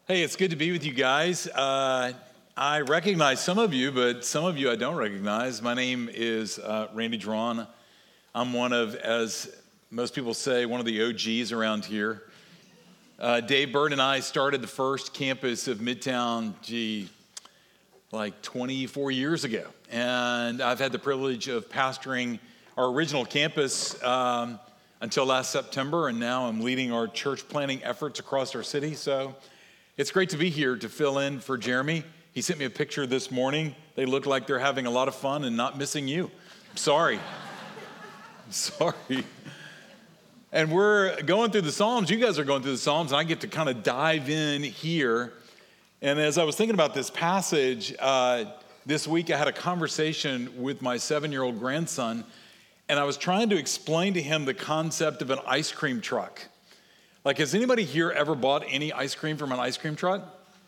Hey, it's good to be with you guys. I recognize some of you, but some of you I don't recognize. My name is Randy Drawn. I'm one of, as most people say, one of the OGs around here. Dave Bird and I started the first campus of Midtown, like 24 years ago. And I've had the privilege of pastoring our original campus until last September, and now I'm leading our church planting efforts across our city. So it's great to be here to fill in for Jeremy. He sent me a picture this morning. They look like they're having a lot of fun and not missing you. Sorry. I'm sorry. And we're going through the Psalms. You guys are going through the Psalms, and I get to kind of dive in here. And as I was thinking about this passage, this week I had a conversation with my 7-year-old grandson, and I was trying to explain to him the concept of an ice cream truck. Like, has anybody here ever bought any ice cream from an ice cream truck?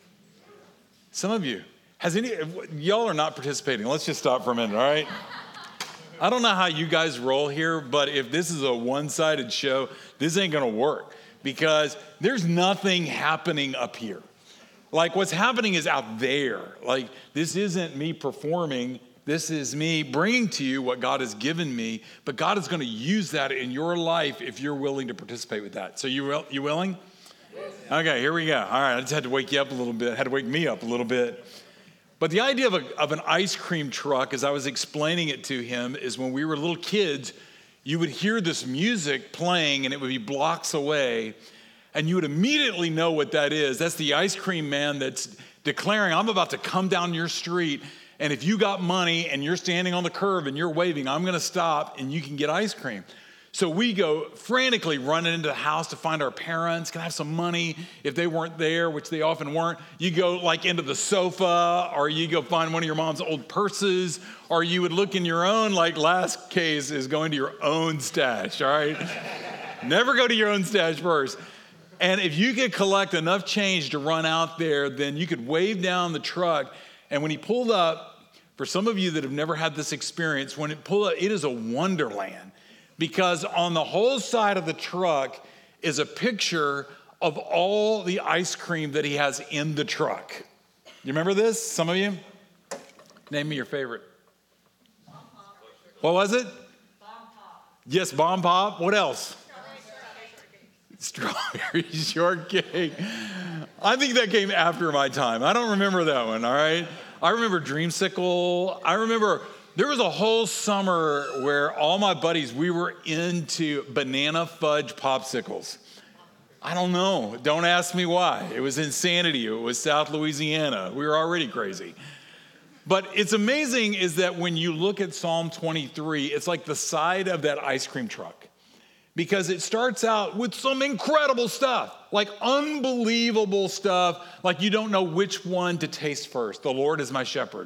Some of you. Y'all are not participating. Let's just stop for a minute, all right? I don't know how you guys roll here, but if this is a one-sided show, this ain't gonna work because there's nothing happening up here. Like, what's happening is out there. Like, this isn't me performing. This is me bringing to you what God has given me, but God is going to use that in your life if you're willing to participate with that. So you willing? Okay, here we go. All right, I just had to wake you up a little bit, had to wake me up a little bit. But the idea of an ice cream truck, as I was explaining it to him, is when we were little kids, you would hear this music playing and it would be blocks away, and you would immediately know what that is. That's the ice cream man that's declaring, I'm about to come down your street, and if you got money and you're standing on the curb and you're waving, I'm going to stop and you can get ice cream. So we go frantically running into the house to find our parents. Can I have some money? If they weren't there, which they often weren't, you go like into the sofa, or you go find one of your mom's old purses, or you would look in your own, like last case is going to your own stash, all right? Never go to your own stash first. And if you could collect enough change to run out there, then you could wave down the truck. And when he pulled up, for some of you that have never had this experience, when it pulled up, it is a wonderland. Because on the whole side of the truck is a picture of all the ice cream that he has in the truck. You remember this, some of you? Name me your favorite. Bomb Pop. What was it? Bomb Pop. Yes, Bomb Pop. What else? Strawberry shortcake. I think that came after my time. I don't remember that one, all right? I remember Dreamsicle. I remember there was a whole summer where all my buddies, we were into banana fudge popsicles. I don't know. Don't ask me why. It was insanity. It was South Louisiana. We were already crazy. But it's amazing is that when you look at Psalm 23, it's like the side of that ice cream truck. Because it starts out with some incredible stuff, like unbelievable stuff, like you don't know which one to taste first. The Lord is my shepherd.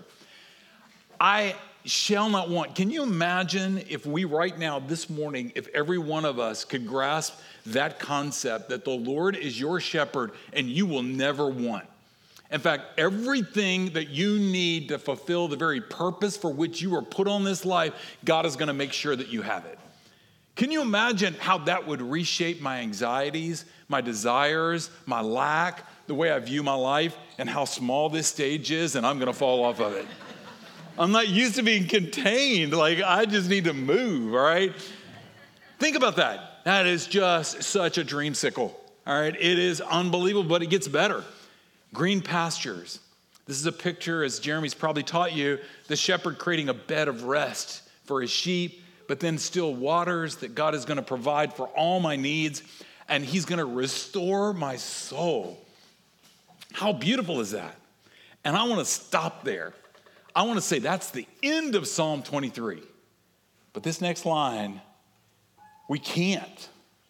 I shall not want. Can you imagine if we right now, this morning, if every one of us could grasp that concept that the Lord is your shepherd and you will never want. In fact, everything that you need to fulfill the very purpose for which you were put on this life, God is going to make sure that you have it. Can you imagine how that would reshape my anxieties, my desires, my lack, the way I view my life, and how small this stage is, and I'm going to fall off of it? I'm not used to being contained. Like, I just need to move, all right? Think about that. That is just such a dreamsicle, all right? It is unbelievable, but it gets better. Green pastures. This is a picture, as Jeremy's probably taught you, the shepherd creating a bed of rest for his sheep, but then still waters that God is going to provide for all my needs, and he's going to restore my soul. How beautiful is that? And I want to stop there. I want to say that's the end of Psalm 23. But this next line, we can't.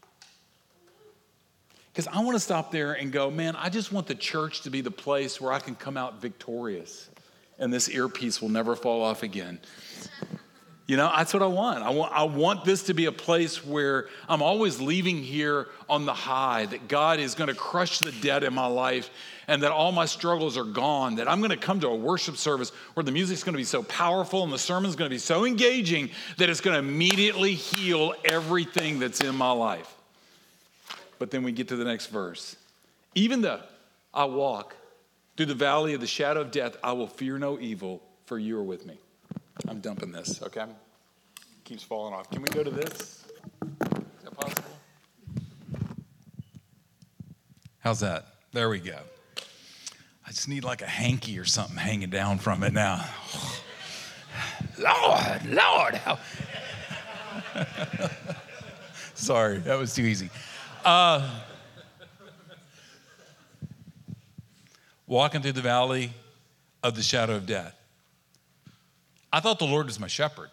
Because I want to stop there and go, man, I just want the church to be the place where I can come out victorious, and this earpiece will never fall off again. You know, that's what I want. I want this to be a place where I'm always leaving here on the high, that God is going to crush the debt in my life and that all my struggles are gone, that I'm going to come to a worship service where the music's going to be so powerful and the sermon's going to be so engaging that it's going to immediately heal everything that's in my life. But then we get to the next verse. Even though I walk through the valley of the shadow of death, I will fear no evil, for you are with me. I'm dumping this, okay? Keeps falling off. Can we go to this? Is that possible? How's that? There we go. I just need like a hanky or something hanging down from it now. Lord. Sorry, that was too easy. Walking through the valley of the shadow of death. I thought the Lord was my shepherd.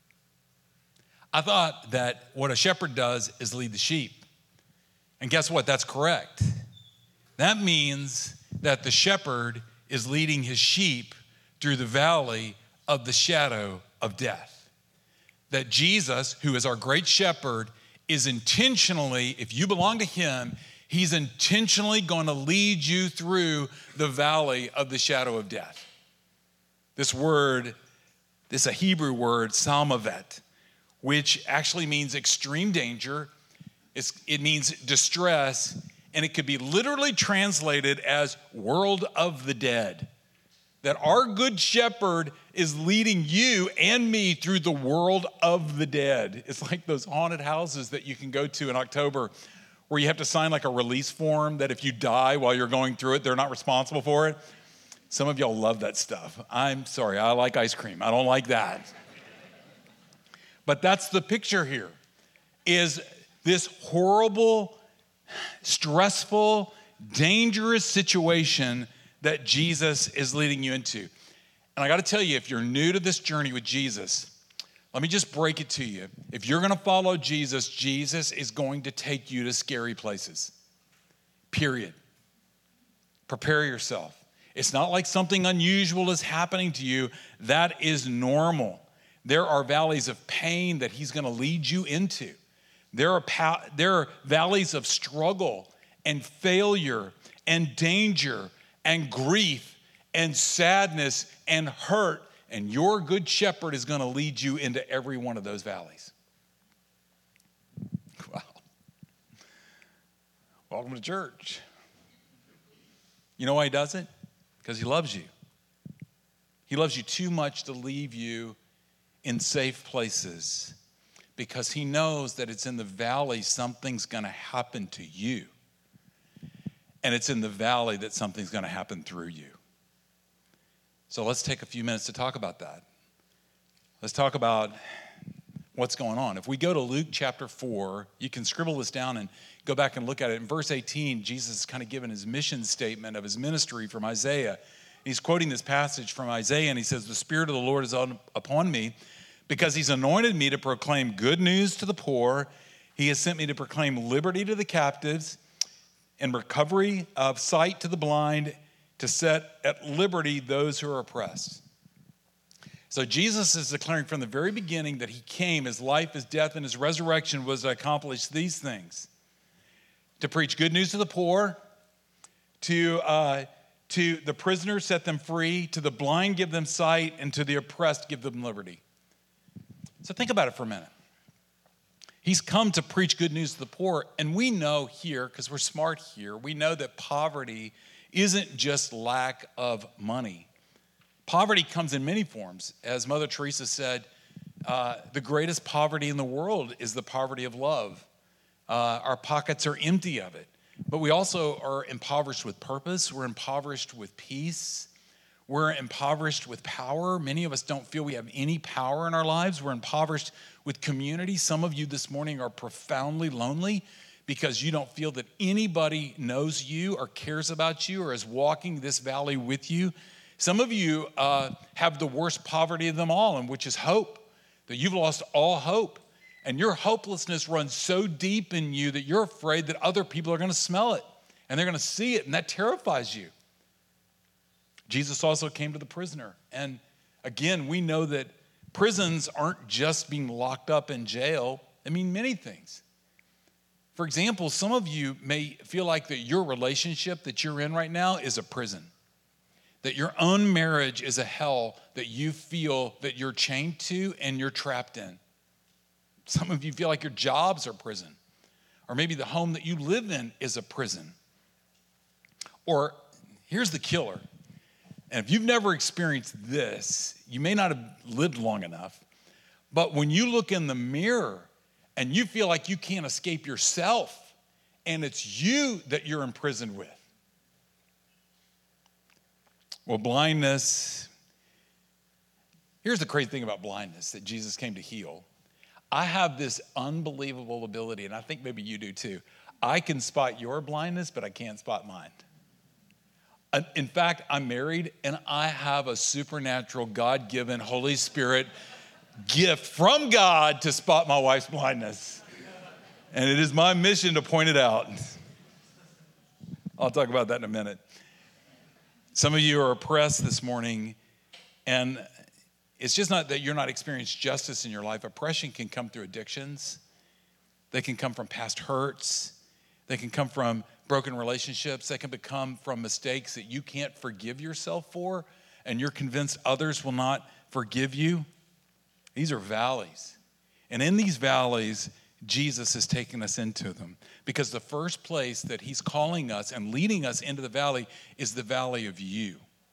I thought that what a shepherd does is lead the sheep. And guess what? That's correct. That means that the shepherd is leading his sheep through the valley of the shadow of death. That Jesus, who is our great shepherd, is intentionally, if you belong to him, he's intentionally going to lead you through the valley of the shadow of death. This word, this is a Hebrew word, salmavet, which actually means extreme danger. It means distress, and it could be literally translated as world of the dead. That our good shepherd is leading you and me through the world of the dead. It's like those haunted houses that you can go to in October where you have to sign like a release form that if you die while you're going through it, they're not responsible for it. Some of y'all love that stuff. I'm sorry, I like ice cream. I don't like that. But that's the picture here, is this horrible, stressful, dangerous situation that Jesus is leading you into. And I got to tell you, if you're new to this journey with Jesus, let me just break it to you. If you're going to follow Jesus, Jesus is going to take you to scary places. Period. Prepare yourself. It's not like something unusual is happening to you. That is normal. There are valleys of pain that he's going to lead you into. There are valleys of struggle and failure and danger and grief and sadness and hurt, and your good shepherd is going to lead you into every one of those valleys. Wow. Welcome to church. You know why he does it? Because he loves you. He loves you too much to leave you in safe places, because he knows that it's in the valley something's going to happen to you. And it's in the valley that something's going to happen through you. So let's take a few minutes to talk about that. Let's talk about what's going on. If we go to Luke chapter 4, you can scribble this down and go back and look at it. In verse 18, Jesus is kind of given his mission statement of his ministry from Isaiah. He's quoting this passage from Isaiah, and he says, "The Spirit of the Lord is upon me, because he's anointed me to proclaim good news to the poor. He has sent me to proclaim liberty to the captives and recovery of sight to the blind, to set at liberty those who are oppressed." So Jesus is declaring from the very beginning that he came, his life, his death, and his resurrection was to accomplish these things: to preach good news to the poor, to the prisoners set them free, to the blind give them sight, and to the oppressed give them liberty. So think about it for a minute. He's come to preach good news to the poor, and we know here, because we're smart here, we know that poverty isn't just lack of money. Poverty comes in many forms. As Mother Teresa said, the greatest poverty in the world is the poverty of love. Our pockets are empty of it. But we also are impoverished with purpose. We're impoverished with peace. We're impoverished with power. Many of us don't feel we have any power in our lives. We're impoverished with community. Some of you this morning are profoundly lonely because you don't feel that anybody knows you or cares about you or is walking this valley with you. Some of you have the worst poverty of them all, and which is hope, that you've lost all hope. And your hopelessness runs so deep in you that you're afraid that other people are going to smell it and they're going to see it, and that terrifies you. Jesus also came to the prisoner. And again, we know that prisons aren't just being locked up in jail. They mean many things. For example, some of you may feel like that your relationship that you're in right now is a prison, that your own marriage is a hell that you feel that you're chained to and you're trapped in. Some of you feel like your jobs are prison, or maybe the home that you live in is a prison. Or Here's the killer. And if you've never experienced this, you may not have lived long enough. But when you look in the mirror and you feel like you can't escape yourself, and it's you that you're imprisoned with. Well, blindness, here's the crazy thing about blindness that Jesus came to heal. I have this unbelievable ability, and I think maybe you do too. I can spot your blindness, but I can't spot mine. In fact, I'm married, and I have a supernatural, God-given, Holy Spirit gift from God to spot my wife's blindness. And it is my mission to point it out. I'll talk about that in a minute. Some of you are oppressed this morning, and it's just not that you're not experiencing justice in your life. Oppression can come through addictions. They can come from past hurts. They can come from broken relationships. They can come from mistakes that you can't forgive yourself for, and you're convinced others will not forgive you. These are valleys. And in these valleys, Jesus is taking us into them, because the first place that he's calling us and leading us into the valley is the valley of you,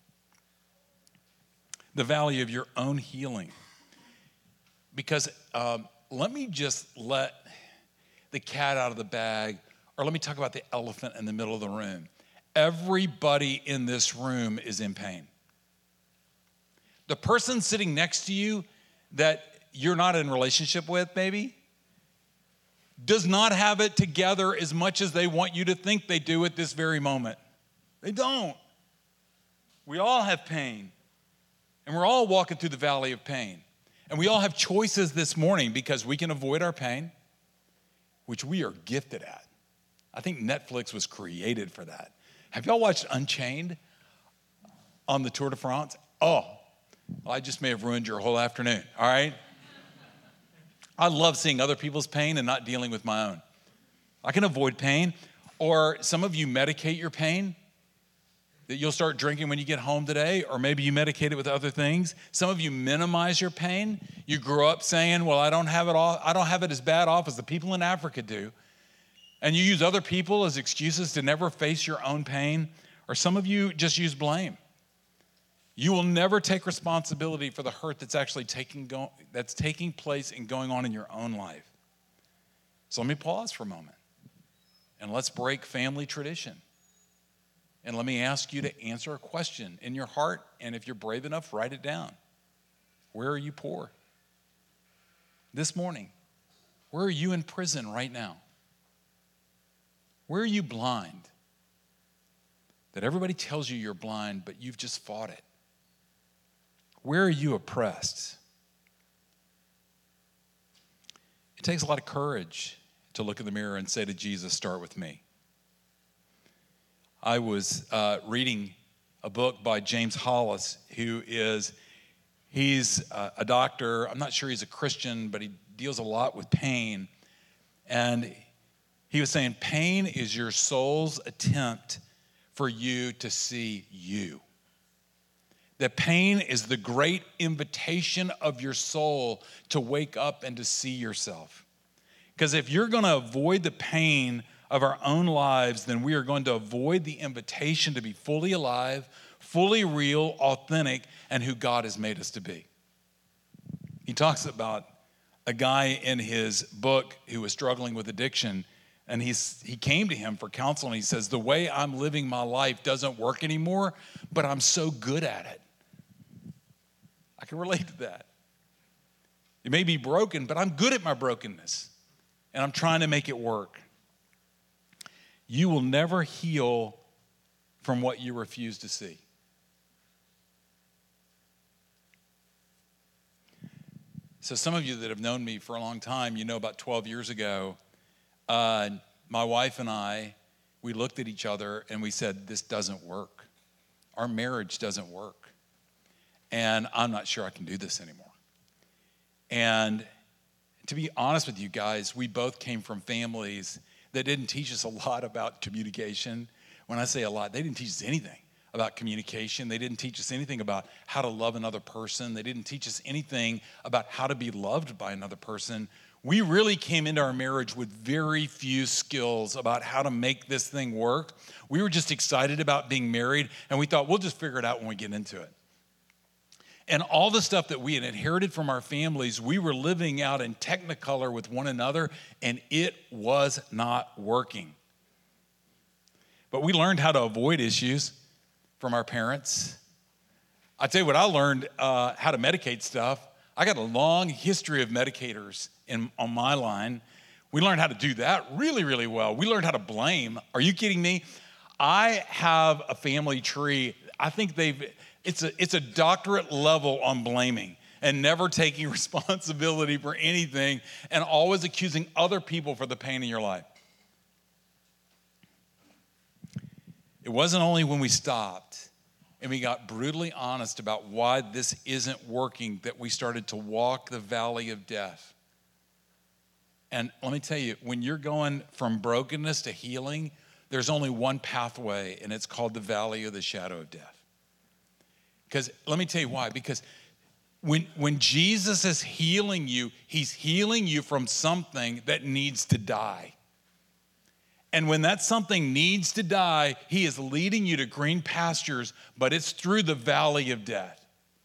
the valley of your own healing. Because let me just let the cat out of the bag, or let me talk about the elephant in the middle of the room. Everybody in this room is in pain. The person sitting next to you that you're not in relationship with, maybe, does not have it together as much as they want you to think they do at this very moment. They don't. We all have pain, and we're all walking through the valley of pain. And we all have choices this morning, because we can avoid our pain, which we are gifted at. I think Netflix was created for that. Have y'all watched Unchained on the Tour de France? Oh, well, I just may have ruined your whole afternoon, all right? I love seeing other people's pain and not dealing with my own. I can avoid pain. Or some of you medicate your pain, that you'll start drinking when you get home today, or maybe you medicate it with other things. Some of you minimize your pain. You grew up saying, well, I don't have it as bad off as the people in Africa do. And you use other people as excuses to never face your own pain. Or some of you just use blame. You will never take responsibility for the hurt that's actually taking place and going on in your own life. So let me pause for a moment, and let's break family tradition. And let me ask you to answer a question in your heart, and if you're brave enough, write it down. Where are you poor? This morning, where are you in prison right now? Where are you blind? That everybody tells you you're blind, but you've just fought it. Where are you oppressed? It takes a lot of courage to look in the mirror and say to Jesus, start with me. I was reading a book by James Hollis, he's a doctor. I'm not sure he's a Christian, but he deals a lot with pain. And he was saying, pain is your soul's attempt for you to see you. That pain is the great invitation of your soul to wake up and to see yourself. Because if you're going to avoid the pain of our own lives, then we are going to avoid the invitation to be fully alive, fully real, authentic, and who God has made us to be. He talks about a guy in his book who was struggling with addiction, and he came to him for counsel, and he says, the way I'm living my life doesn't work anymore, but I'm so good at it. I can relate to that. It may be broken, but I'm good at my brokenness, and I'm trying to make it work. You will never heal from what you refuse to see. So some of you that have known me for a long time, you know about 12 years ago, my wife and I, we looked at each other and we said, this doesn't work. Our marriage doesn't work. And I'm not sure I can do this anymore. And to be honest with you guys, we both came from families that didn't teach us a lot about communication. When I say a lot, they didn't teach us anything about communication. They didn't teach us anything about how to love another person. They didn't teach us anything about how to be loved by another person. We really came into our marriage with very few skills about how to make this thing work. We were just excited about being married, and we thought we'll just figure it out when we get into it. And all the stuff that we had inherited from our families, we were living out in technicolor with one another, and it was not working. But we learned how to avoid issues from our parents. I tell you what, I learned how to medicate stuff. I got a long history of medicators on my line. We learned how to do that really, really well. We learned how to blame. Are you kidding me? I have a family tree. I think it's a doctorate level on blaming and never taking responsibility for anything and always accusing other people for the pain in your life. It wasn't only when we stopped and we got brutally honest about why this isn't working that we started to walk the valley of death. And let me tell you, when you're going from brokenness to healing, there's only one pathway, and it's called the valley of the shadow of death. Because let me tell you why. Because when Jesus is healing you, he's healing you from something that needs to die. And when that something needs to die, he is leading you to green pastures, but it's through the valley of death.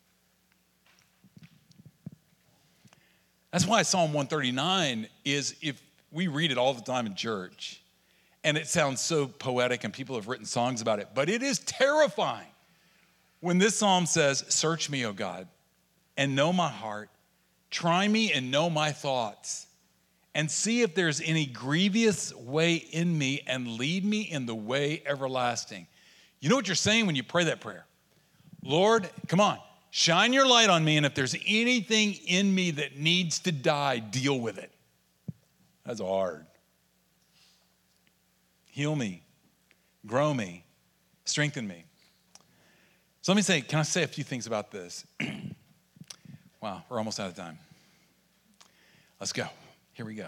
That's why Psalm 139 is, if we read it all the time in church, and it sounds so poetic and people have written songs about it, but it is terrifying when this psalm says, "Search me, O God, and know my heart. Try me and know my thoughts, and see if there's any grievous way in me, and lead me in the way everlasting." You know what you're saying when you pray that prayer? Lord, come on, shine your light on me, and if there's anything in me that needs to die, deal with it. That's hard. Heal me, grow me, strengthen me. So can I say a few things about this? Wow, we're almost out of time. Let's go. Here we go.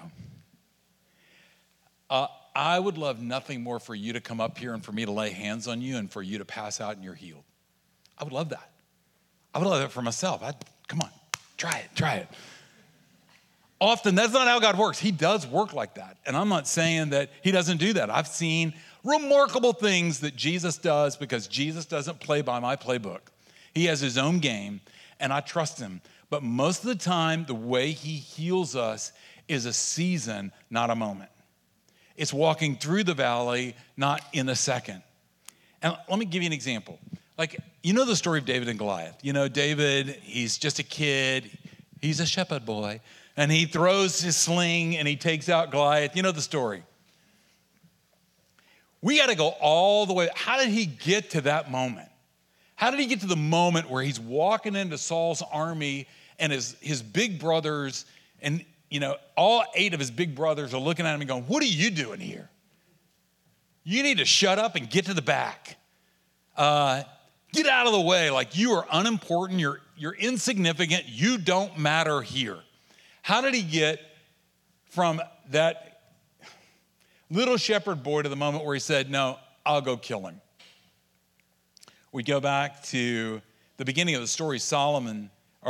I would love nothing more for you to come up here and for me to lay hands on you and for you to pass out and you're healed. I would love that. I would love that for myself. Come on, try it. Often, that's not how God works. He does work like that. And I'm not saying that he doesn't do that. I've seen remarkable things that Jesus does because Jesus doesn't play by my playbook. He has his own game, and I trust him. But most of the time, the way he heals us is a season, not a moment. It's walking through the valley, not in a second. And let me give you an example. You know the story of David and Goliath. You know, David, he's just a kid. He's a shepherd boy. And he throws his sling and he takes out Goliath. You know the story. We got to go all the way. How did he get to that moment? How did he get to the moment where he's walking into Saul's army and his big brothers, and all 8 of his big brothers are looking at him and going, "What are you doing here? You need to shut up and get to the back. Get out of the way. You are unimportant. You're insignificant. You don't matter here." How did he get from that little shepherd boy to the moment where he said, "No, I'll go kill him"? We go back to the beginning of the story. Samuel,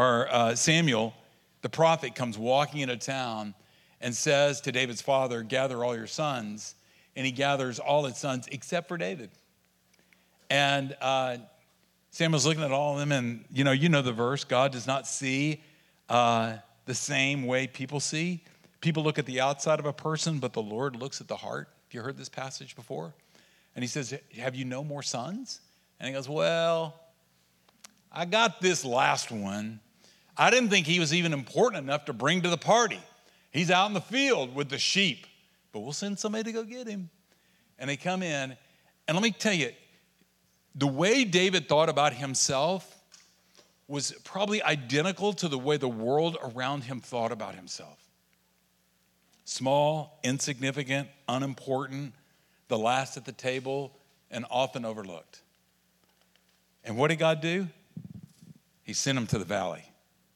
the prophet, comes walking into town and says to David's father, "Gather all your sons." And he gathers all his sons except for David. And Samuel's looking at all of them, and you know the verse, God does not see the same way people see. People look at the outside of a person, but the Lord looks at the heart. Have you heard this passage before? And he says, "Have you no more sons?" And he goes, "Well, I got this last one. I didn't think he was even important enough to bring to the party. He's out in the field with the sheep, but we'll send somebody to go get him." And they come in, and let me tell you, the way David thought about himself was probably identical to the way the world around him thought about himself. Small, insignificant, unimportant, the last at the table, and often overlooked. And what did God do? He sent him to the valley.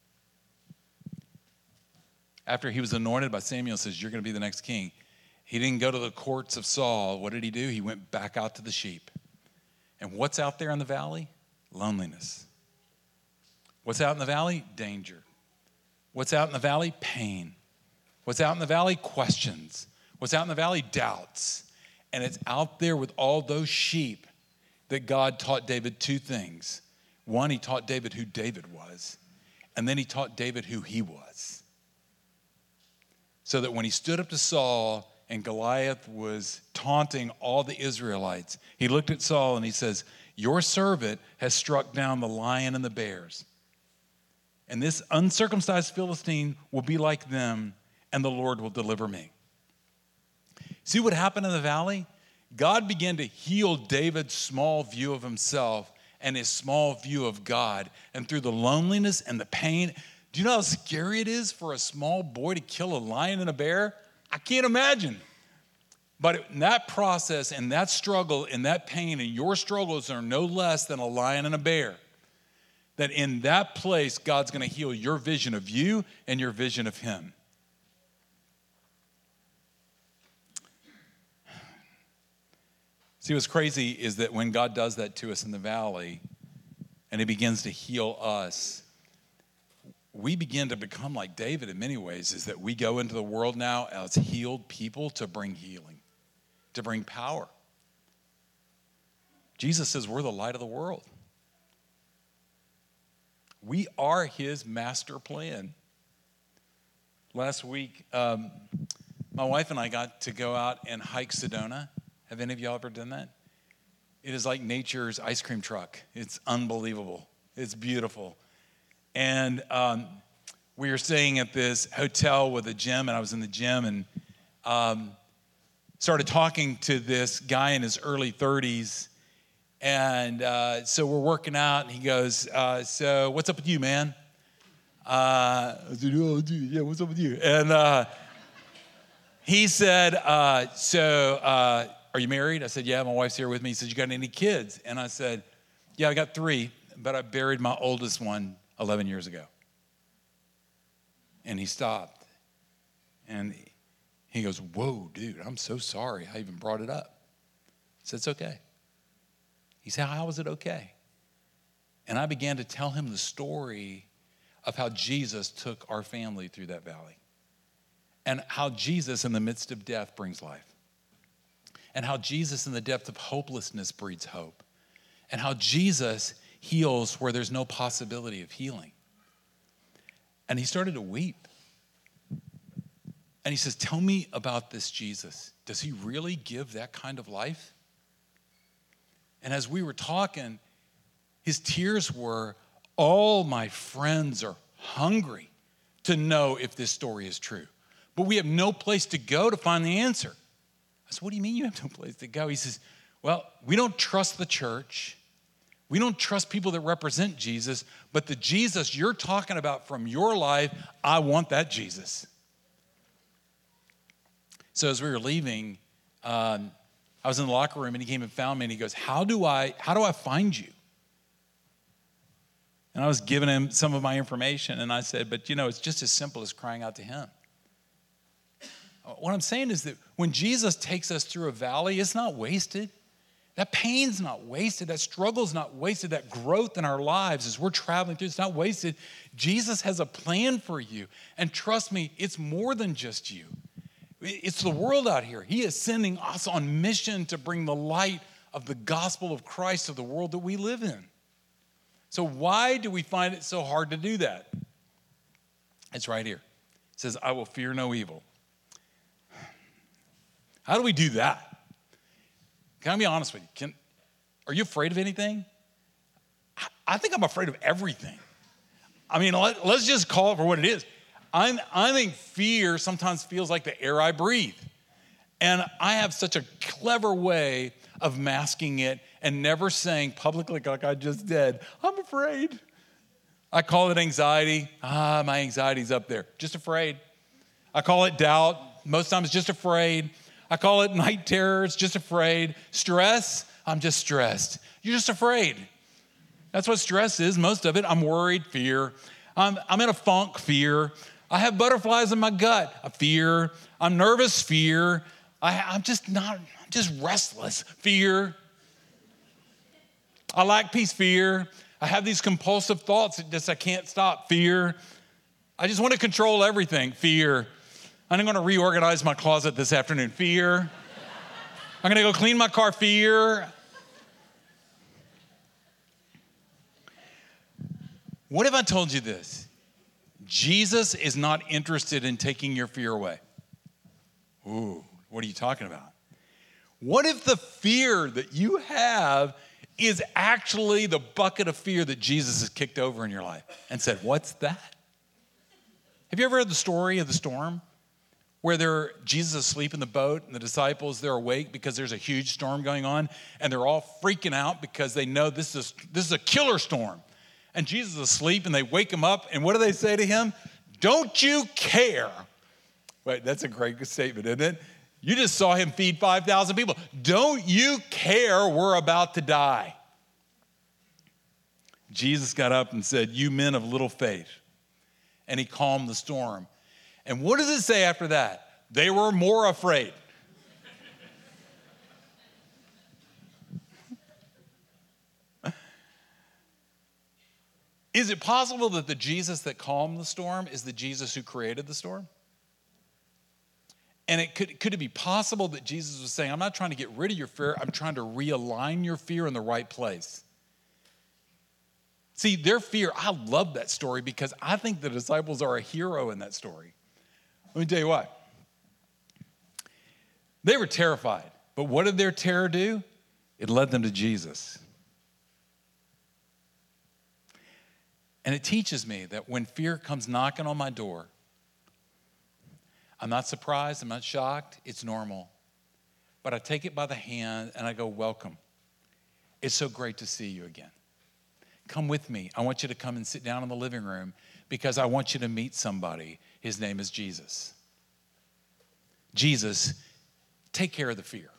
After he was anointed by Samuel, says, "You're going to be the next king." He didn't go to the courts of Saul. What did he do? He went back out to the sheep. And what's out there in the valley? Loneliness. What's out in the valley? Danger. What's out in the valley? Pain. What's out in the valley? Questions. What's out in the valley? Doubts. And it's out there with all those sheep that God taught David two things. One, he taught David who David was, and then he taught David who he was. So that when he stood up to Saul and Goliath was taunting all the Israelites, he looked at Saul and he says, your servant has struck down the lion and the bears. And this uncircumcised Philistine will be like them, and the Lord will deliver me. See what happened in the valley? God began to heal David's small view of himself and his small view of God. And through the loneliness and the pain, do you know how scary it is for a small boy to kill a lion and a bear? I can't imagine. But in that process and that struggle and that pain, and your struggles are no less than a lion and a bear, that in that place, God's going to heal your vision of you and your vision of him. See, what's crazy is that when God does that to us in the valley and he begins to heal us, we begin to become like David in many ways, is that we go into the world now as healed people to bring healing, to bring power. Jesus says we're the light of the world. We are his master plan. Last week, my wife and I got to go out and hike Sedona. Have any of y'all ever done that? It is like nature's ice cream truck. It's unbelievable. It's beautiful. And we were staying at this hotel with a gym, and I was in the gym and started talking to this guy in his early 30s. And so we're working out, and he goes, so what's up with you, man? I said, oh, dude, yeah, what's up with you? And he said, are you married? I said, yeah, my wife's here with me. He said, you got any kids? And I said, yeah, I got 3, but I buried my oldest one 11 years ago. And he stopped. And he goes, whoa, dude, I'm so sorry I even brought it up. I said, it's okay. He said, how was it okay? And I began to tell him the story of how Jesus took our family through that valley, and how Jesus in the midst of death brings life, and how Jesus in the depth of hopelessness breeds hope, and how Jesus heals where there's no possibility of healing. And he started to weep. And he says, tell me about this Jesus. Does he really give that kind of life? And as we were talking, his tears were, all my friends are hungry to know if this story is true, but we have no place to go to find the answer. I said, what do you mean you have no place to go? He says, well, we don't trust the church. We don't trust people that represent Jesus, but the Jesus you're talking about from your life, I want that Jesus. So as we were leaving, I was in the locker room, and he came and found me, and he goes, how do I find you? And I was giving him some of my information, and I said, but it's just as simple as crying out to him. What I'm saying is that when Jesus takes us through a valley, it's not wasted. That pain's not wasted. That struggle's not wasted. That growth in our lives as we're traveling through, it's not wasted. Jesus has a plan for you. And trust me, it's more than just you. It's the world out here. He is sending us on mission to bring the light of the gospel of Christ to the world that we live in. So why do we find it so hard to do that? It's right here. It says, I will fear no evil. How do we do that? Can I be honest with you? Are you afraid of anything? I think I'm afraid of everything. I mean, let's just call it for what it is. I think fear sometimes feels like the air I breathe. And I have such a clever way of masking it and never saying publicly, like I just did, I'm afraid. I call it anxiety. My anxiety's up there. Just afraid. I call it doubt. Most times just afraid. I call it night terrors, just afraid. Stress, I'm just stressed. You're just afraid. That's what stress is, most of it. I'm worried, fear. I'm in a funk, fear. I have butterflies in my gut, a fear. I'm nervous, fear. I'm just restless, fear. I lack peace, fear. I have these compulsive thoughts that I can't stop, fear. I just want to control everything, fear. I'm going to reorganize my closet this afternoon. Fear. I'm going to go clean my car. Fear. What if I told you this? Jesus is not interested in taking your fear away. Ooh, what are you talking about? What if the fear that you have is actually the bucket of fear that Jesus has kicked over in your life and said, what's that? Have you ever heard the story of the storm where Jesus is asleep in the boat and the disciples, they're awake because there's a huge storm going on and they're all freaking out because they know this is a killer storm. And Jesus is asleep and they wake him up and what do they say to him? Don't you care? Wait, that's a great statement, isn't it? You just saw him feed 5,000 people. Don't you care we're about to die? Jesus got up and said, you men of little faith. And he calmed the storm. And what does it say after that? They were more afraid. Is it possible that the Jesus that calmed the storm is the Jesus who created the storm? And could it be possible that Jesus was saying, I'm not trying to get rid of your fear, I'm trying to realign your fear in the right place? See, their fear, I love that story because I think the disciples are a hero in that story. Let me tell you what. They were terrified, but what did their terror do? It led them to Jesus. And it teaches me that when fear comes knocking on my door, I'm not surprised, I'm not shocked, it's normal. But I take it by the hand and I go, welcome. It's so great to see you again. Come with me. I want you to come and sit down in the living room because I want you to meet somebody. His name is Jesus. Jesus, take care of the fear.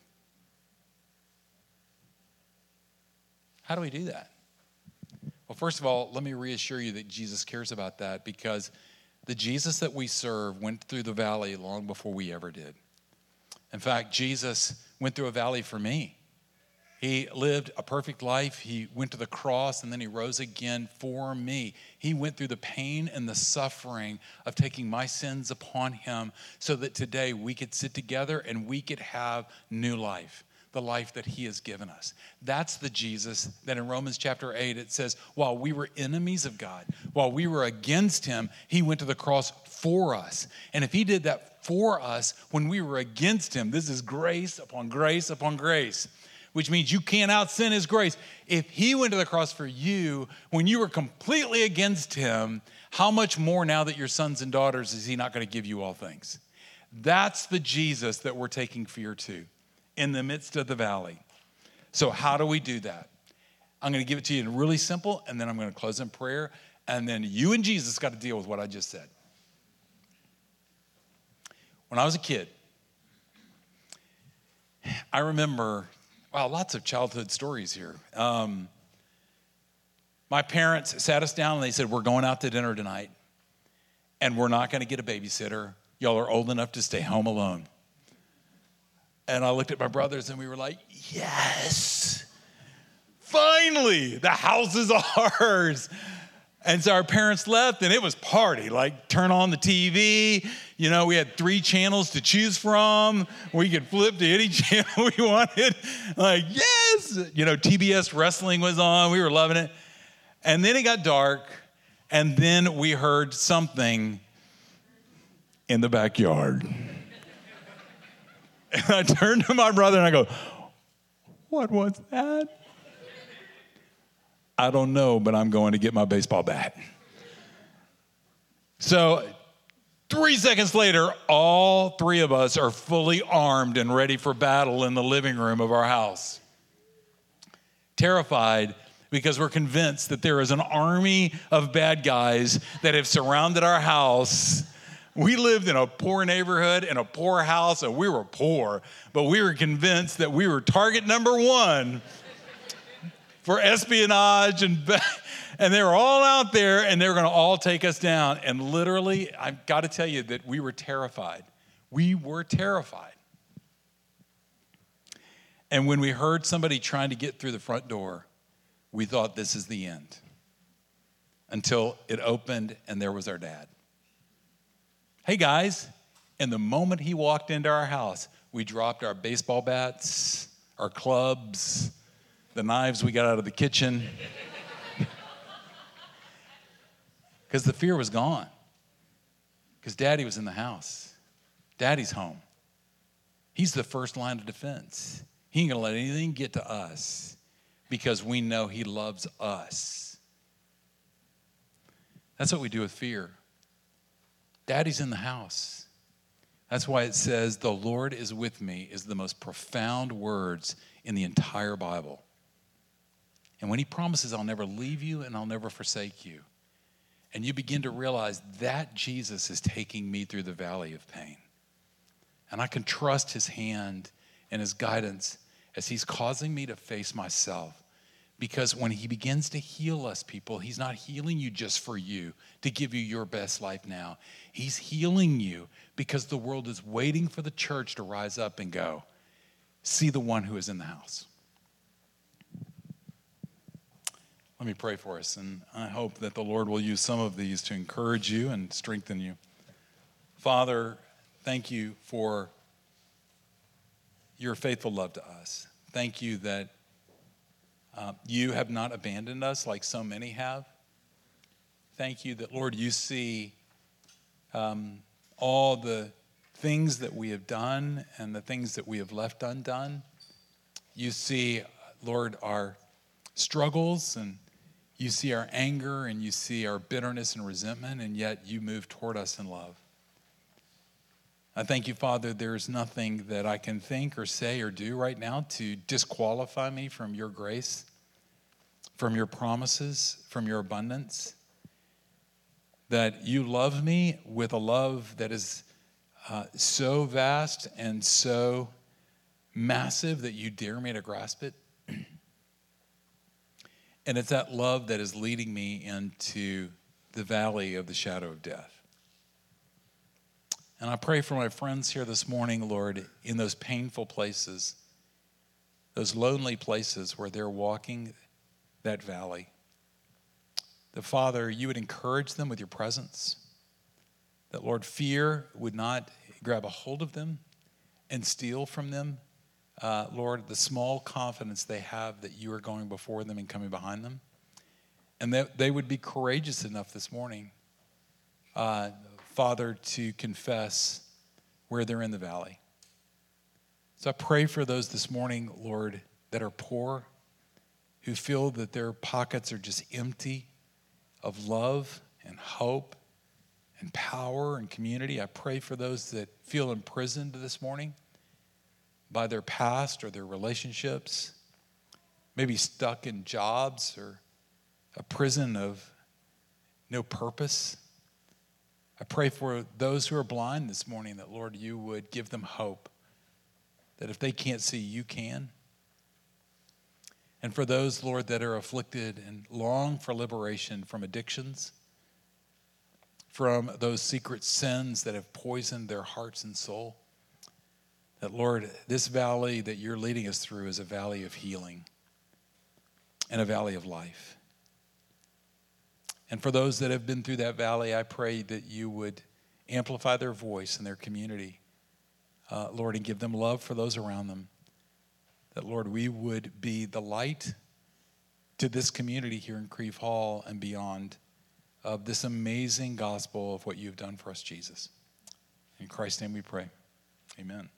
How do we do that? Well, first of all, let me reassure you that Jesus cares about that because the Jesus that we serve went through the valley long before we ever did. In fact, Jesus went through a valley for me. He lived a perfect life. He went to the cross and then he rose again for me. He went through the pain and the suffering of taking my sins upon him so that today we could sit together and we could have new life, the life that he has given us. That's the Jesus that in Romans chapter 8 it says, while we were enemies of God, while we were against him, he went to the cross for us. And if he did that for us when we were against him, this is grace upon grace upon grace, which means you can't out-sin his grace. If he went to the cross for you when you were completely against him, how much more now that you're sons and daughters is he not going to give you all things? That's the Jesus that we're taking fear to in the midst of the valley. So how do we do that? I'm going to give it to you in really simple, and then I'm going to close in prayer, and then you and Jesus got to deal with what I just said. When I was a kid, I remember, wow, lots of childhood stories here. My parents sat us down and they said, we're going out to dinner tonight, and we're not going to get a babysitter. Y'all are old enough to stay home alone. And I looked at my brothers and we were like, yes, finally, the house is ours. And so our parents left and it was party, like turn on the TV. You know, we had 3 channels to choose from. We could flip to any channel we wanted. Like, yes, you know, TBS wrestling was on. We were loving it. And then it got dark and then we heard something in the backyard. And I turned to my brother and I go, what was that? I don't know, but I'm going to get my baseball bat. So 3 seconds later, all 3 of us are fully armed and ready for battle in the living room of our house. Terrified because we're convinced that there is an army of bad guys that have surrounded our house. We lived in a poor neighborhood, in a poor house, and we were poor, but we were convinced that we were target number 1 for espionage, and they were all out there, and they were going to all take us down. And literally, I've got to tell you that we were terrified. We were terrified. And when we heard somebody trying to get through the front door, we thought this is the end. Until it opened, and there was our dad. Hey guys, And the moment he walked into our house, we dropped our baseball bats, our clubs, the knives we got out of the kitchen. Because the fear was gone. Because Daddy was in the house. Daddy's home. He's the first line of defense. He ain't going to let anything get to us because we know he loves us. That's what we do with fear. Daddy's in the house. That's why it says, the Lord is with me, is the most profound words in the entire Bible. And when he promises, I'll never leave you and I'll never forsake you. And you begin to realize that Jesus is taking me through the valley of pain. And I can trust his hand and his guidance as he's causing me to face myself. Because when he begins to heal us, people, he's not healing you just for you, to give you your best life now. He's healing you because the world is waiting for the church to rise up and go, see the one who is in the house. Let me pray for us, and I hope that the Lord will use some of these to encourage you and strengthen you. Father, thank you for your faithful love to us. Thank you that you have not abandoned us like so many have. Thank you that, Lord, you see all the things that we have done and the things that we have left undone. You see, Lord, our struggles, and you see our anger, and you see our bitterness and resentment, and yet you move toward us in love. I thank you, Father, there's nothing that I can think or say or do right now to disqualify me from your grace, from your promises, from your abundance. That you love me with a love that is so vast and so massive that you dare me to grasp it. And it's that love that is leading me into the valley of the shadow of death. And I pray for my friends here this morning, Lord, in those painful places, those lonely places where they're walking that valley. That, Father, you would encourage them with your presence. That, Lord, fear would not grab a hold of them and steal from them, Lord, the small confidence they have that you are going before them and coming behind them. And that they would be courageous enough this morning, Father, to confess where they're in the valley. So I pray for those this morning, Lord, that are poor, who feel that their pockets are just empty of love and hope and power and community. I pray for those that feel imprisoned this morning by their past or their relationships, maybe stuck in jobs or a prison of no purpose. I pray for those who are blind this morning that, Lord, you would give them hope, that if they can't see, you can. And for those, Lord, that are afflicted and long for liberation from addictions, from those secret sins that have poisoned their hearts and soul, that, Lord, this valley that you're leading us through is a valley of healing and a valley of life. And for those that have been through that valley, I pray that you would amplify their voice in their community, Lord, and give them love for those around them. That, Lord, we would be the light to this community here in Creve Hall and beyond of this amazing gospel of what you've done for us, Jesus. In Christ's name we pray. Amen.